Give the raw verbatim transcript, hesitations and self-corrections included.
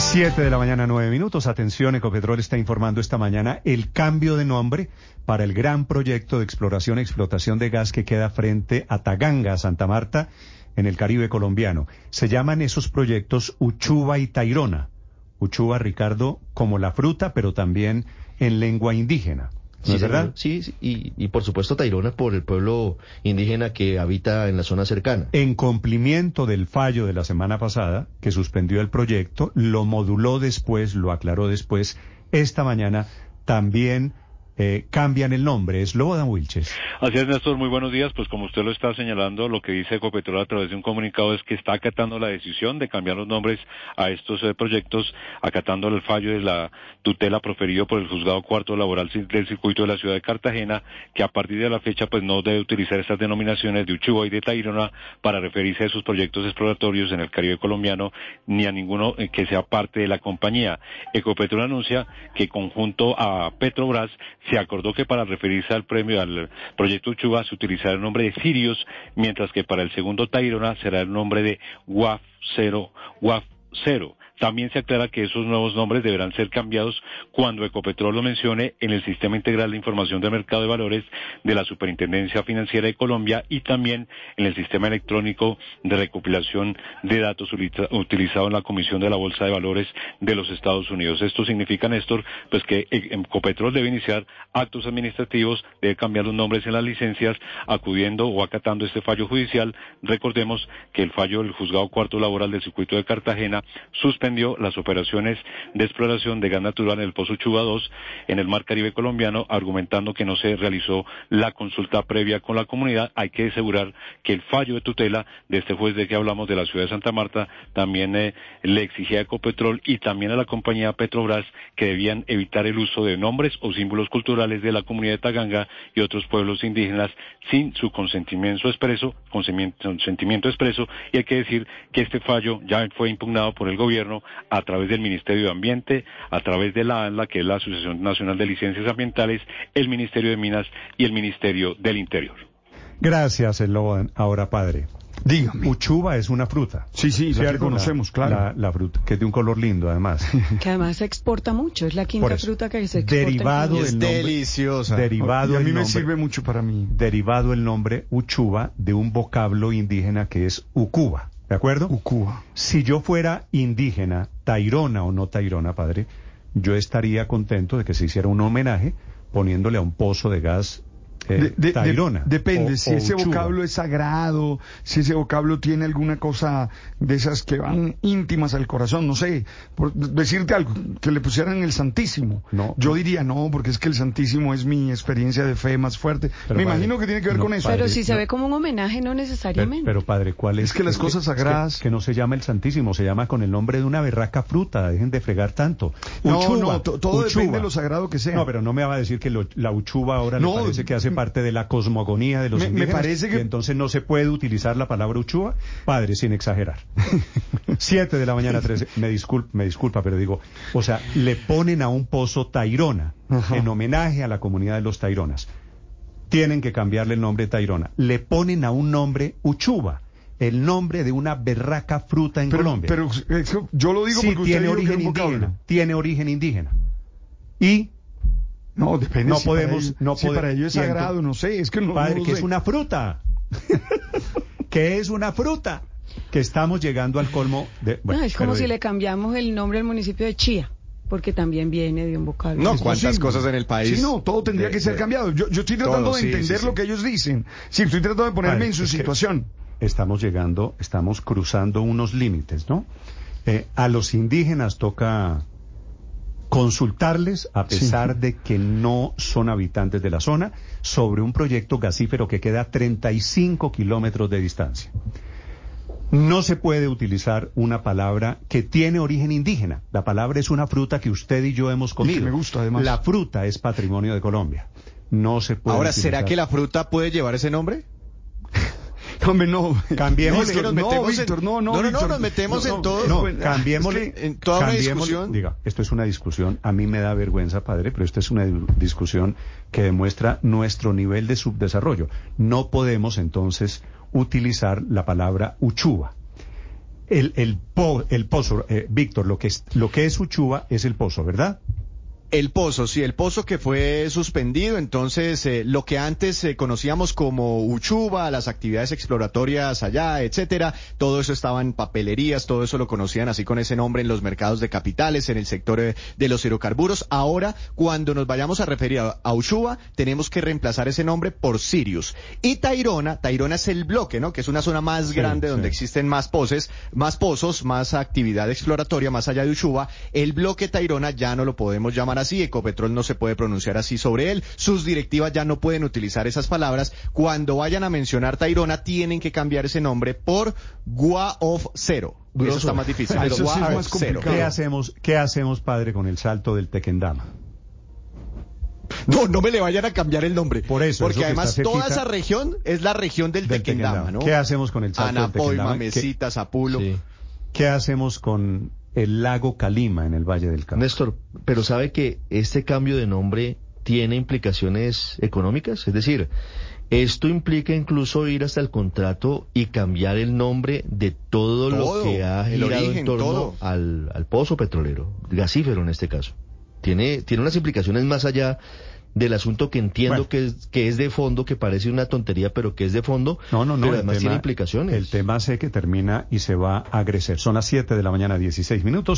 Siete de la mañana, nueve minutos. Atención, Ecopetrol está informando esta mañana el cambio de nombre para el gran proyecto de exploración y explotación de gas que queda frente a Taganga, Santa Marta, en el Caribe colombiano. Se llaman esos proyectos Uchuva y Tayrona. Uchuva, Ricardo, como la fruta, pero también en lengua indígena. ¿No Sí, es verdad? Sí, sí, y, y por supuesto Tayrona por el pueblo indígena que habita en la zona cercana. En cumplimiento del fallo de la semana pasada, que suspendió el proyecto, lo moduló después, lo aclaró después, esta mañana también eh, cambian el nombre, es Slobodan Wilches. Así es, Néstor, muy buenos días. Pues como usted lo está señalando, lo que dice Ecopetrol a través de un comunicado es que está acatando la decisión de cambiar los nombres a estos eh, proyectos, acatando el fallo de la tutela proferido por el Juzgado Cuarto Laboral del Circuito de la Ciudad de Cartagena, que a partir de la fecha pues no debe utilizar estas denominaciones de Uchuva y de Tayrona para referirse a esos proyectos exploratorios en el Caribe colombiano, ni a ninguno eh, que sea parte de la compañía. Ecopetrol anuncia que conjunto a Petrobras se acordó que para referirse al premio al proyecto Uchuva se utilizará el nombre de Sirius, mientras que para el segundo Tayrona será el nombre de W A F cero, W A F cero. También se aclara que esos nuevos nombres deberán ser cambiados cuando Ecopetrol lo mencione en el Sistema Integral de Información del Mercado de Valores de la Superintendencia Financiera de Colombia y también en el Sistema Electrónico de Recopilación de Datos utilizado en la Comisión de la Bolsa de Valores de los Estados Unidos. Esto significa, Néstor, pues que Ecopetrol debe iniciar actos administrativos, debe cambiar los nombres en las licencias, acudiendo o acatando este fallo judicial. Recordemos que el fallo del Juzgado Cuarto Laboral del Circuito de Cartagena suspendió las operaciones de exploración de gas natural en el Pozo Uchuva dos en el Mar Caribe colombiano, argumentando que no se realizó la consulta previa con la comunidad. Hay que asegurar que el fallo de tutela de este juez de que hablamos de la ciudad de Santa Marta también eh, le exigía a Ecopetrol y también a la compañía Petrobras que debían evitar el uso de nombres o símbolos culturales de la comunidad de Taganga y otros pueblos indígenas sin su consentimiento expreso, consentimiento expreso, y hay que decir que este fallo ya fue impugnado por el gobierno a través del Ministerio de Ambiente, a través de la ANLA, que es la Asociación Nacional de Licencias Ambientales, el Ministerio de Minas y el Ministerio del Interior. Gracias, Slobodan. Ahora, padre. Dígame. Uchuva es una fruta. Sí, sí, la que conocemos, la, claro. La, la fruta, que es de un color lindo, además. Que además se exporta mucho, es la quinta fruta que se exporta. Derivado en el nombre, deliciosa. Derivado y a mí el me nombre, sirve mucho para mí. Derivado el nombre Uchuva de un vocablo indígena que es Ucuba. ¿De acuerdo? Ucuba. Si yo fuera indígena, tayrona o no tayrona, padre, yo estaría contento de que se hiciera un homenaje poniéndole a un pozo de gas eh, de, de, tayrona. De, depende, o, si o ese Uchuva. vocablo es sagrado, si ese vocablo tiene alguna cosa de esas que van íntimas al corazón, no sé, por decirte algo, que le pusieran el Santísimo. No, yo no. diría no, porque es que el Santísimo es mi experiencia de fe más fuerte. Pero Me padre, imagino que tiene que ver no, con eso. Pero padre, si se no. ve como un homenaje, no necesariamente. Pero, pero padre, ¿cuál es? Es que las cosas sagradas... Es que, que no se llama el Santísimo, se llama con el nombre de una berraca fruta, dejen de fregar tanto. No, Uchuva, no, to- todo Uchuva. depende de lo sagrado que sea. No, pero no me va a decir que lo- la Uchuva ahora No, le parece que hace parte de la cosmogonía de los me, indígenas. Me parece que... Y entonces no se puede utilizar la palabra Uchuva, padre, sin exagerar. Siete de la mañana, trece, me disculpa, me disculpa, pero digo, o sea, le ponen a un pozo Tayrona, Ajá. en homenaje a la comunidad de los Tayronas. Tienen que cambiarle el nombre Tayrona. Le ponen a un nombre Uchuva, el nombre de una berraca fruta en pero, Colombia. Pero eso, yo lo digo sí, porque usted tiene dijo que origen era un vocablo. indígena, tiene origen indígena. Y No, depende. no si podemos, para ellos, no si pode- para ellos es y sagrado, entonces- no sé, es que no. Padre, no lo que sé. es una fruta. Que es una fruta. Que estamos llegando al colmo de... bueno, no, es como pero si digo, le cambiamos el nombre al municipio de Chía, porque también viene de un vocablo. No, Es cuántas posible. cosas en el país. Sí, no, todo tendría de- que ser de- cambiado. Yo, yo estoy tratando Todo, de sí, entender sí, lo sí. que ellos dicen. Sí, estoy tratando de ponerme Padre, en su es que- situación. estamos llegando, estamos cruzando unos límites, ¿no? Eh, a los indígenas toca consultarles, a pesar Sí. de que no son habitantes de la zona, sobre un proyecto gasífero que queda a treinta y cinco kilómetros de distancia. No se puede utilizar una palabra que tiene origen indígena. La palabra es una fruta que usted y yo hemos comido. que me gusta, además. La fruta es patrimonio de Colombia. No se puede Ahora, utilizar. ¿será que la fruta puede llevar ese nombre? Hombre, no. Cambiemos- no, Es que nos no, metemos en- Víctor, no, no, no, no, no, Víctor. nos metemos en todo. No, pues, cambiémosle, es que en toda una cambiémosle- discusión. Diga, esto es una discusión, a mí me da vergüenza, padre, pero esta es una di- discusión que demuestra nuestro nivel de subdesarrollo. No podemos entonces utilizar la palabra Uchuva. el, el, po, el pozo, eh, Víctor, lo que es, lo que es Uchuva es el pozo, ¿verdad? El pozo, sí, el pozo que fue suspendido, entonces eh, lo que antes eh, conocíamos como Uchuva, las actividades exploratorias allá, etcétera, todo eso estaba en papelerías, todo eso lo conocían así con ese nombre en los mercados de capitales, en el sector eh, de los hidrocarburos. Ahora, cuando nos vayamos a referir a, a Uchuva, tenemos que reemplazar ese nombre por Sirius. Y Tayrona, Tayrona es el bloque, ¿no? Que es una zona más Sí, grande sí. donde existen más pozos, más pozos, más actividad exploratoria más allá de Uchuva. El bloque Tayrona ya no lo podemos llamar así, Ecopetrol no se puede pronunciar así sobre él, sus directivas ya no pueden utilizar esas palabras. Cuando vayan a mencionar Tayrona tienen que cambiar ese nombre por Gua of Zero. Eso está más difícil, Ah, pero eso sí Gua es of más Zero. complicado. ¿Qué hacemos, qué hacemos, padre, con el salto del Tequendama? No, no me le vayan a cambiar el nombre. Por eso, Porque eso que además está toda cerquita esa región es la región del, del Tequendama, Tequendama. ¿no? ¿Qué hacemos con el salto del Anapoima, Tequendama? ¿Qué- Mesita, Zapulo. Sí. ¿Qué hacemos con el lago Calima en el Valle del Cauca? Néstor, pero ¿sabe que este cambio de nombre tiene implicaciones económicas? Es decir, esto implica incluso ir hasta el contrato y cambiar el nombre de todo, Todo, lo que ha el girado origen, en torno todo. al, al pozo petrolero, gasífero en este caso. Tiene, tiene unas implicaciones más allá del asunto que entiendo Bueno. que, es, que es de fondo, que parece una tontería, pero que es de fondo, No, no, no. pero el además tema- tiene implicaciones. El tema sé que termina y se va a agrecer. Son las siete de la mañana, dieciséis minutos.